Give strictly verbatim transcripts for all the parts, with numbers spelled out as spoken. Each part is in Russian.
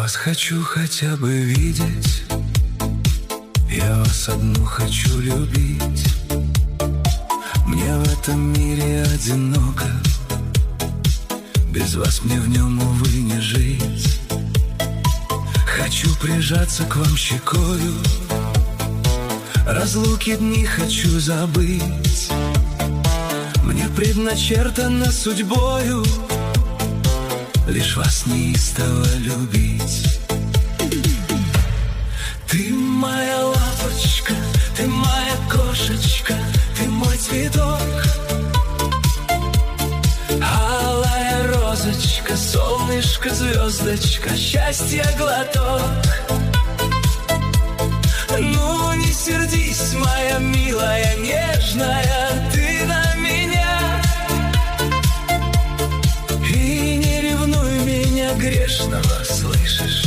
вас хочу хотя бы видеть, я вас одну хочу любить. Мне в этом мире одиноко, без вас мне в нем, увы, не жить. Хочу прижаться к вам щекою, разлуки дни хочу забыть. Мне предначертано судьбою лишь вас неистово любить. Ты моя лапочка, ты моя кошечка, ты мой цветок. Алая розочка, солнышко, звездочка, счастье глоток. Ну не сердись, моя милая, нежная, ты на меня. И не ревнуй меня грешного, слышишь?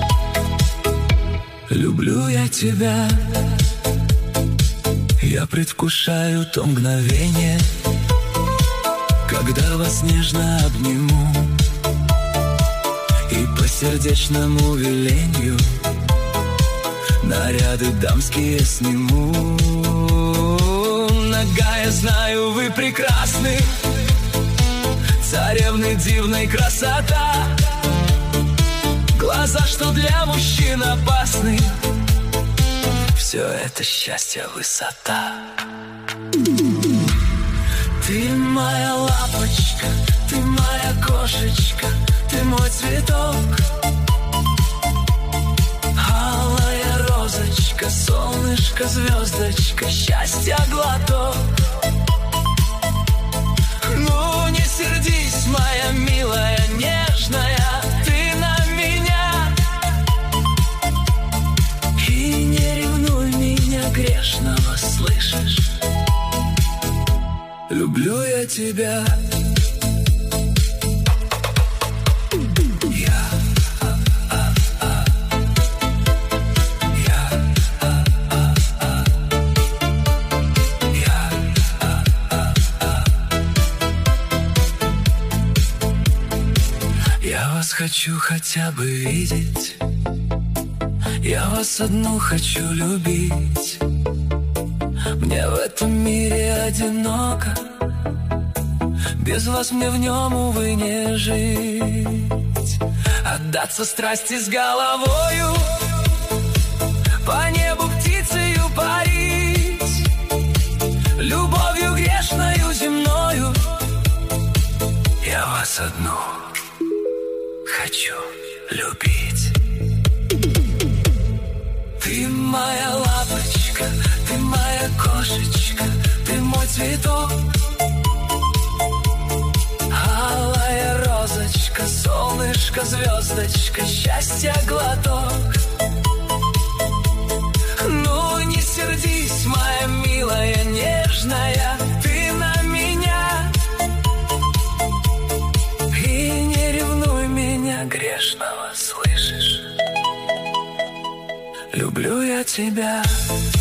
Люблю я тебя, я предвкушаю то мгновение, когда вас нежно обниму и по сердечному велению наряды дамские сниму. Нога, я знаю, вы прекрасны, царевны дивной красота. Глаза, что для мужчин опасны, все это счастье высота. Ты моя лапочка, ты моя кошечка, ты мой цветок. Алая розочка, солнышко, звездочка, счастье глоток. Ну не сердись, моя милая, нежная, ты на меня. И не ревнуй меня грешного, слышишь? Люблю я тебя. Я, а, а, а. Я, а, а, а. Я, а, а, а. Я вас хочу хотя бы видеть, я вас одну хочу любить. Мне в этом мире одиноко, без вас мне в нем, увы, не жить. Отдаться страсти с головою, по небу птицею парить, любовью грешною земною я вас одну хочу любить. Ты моя лапочка, ты моя кошечка, ты мой цветок. Алая розочка, солнышко, звездочка, счастье глоток. Ну не сердись, моя милая, нежная, ты на меня. И не ревнуй меня грешного, слышишь? Люблю я тебя.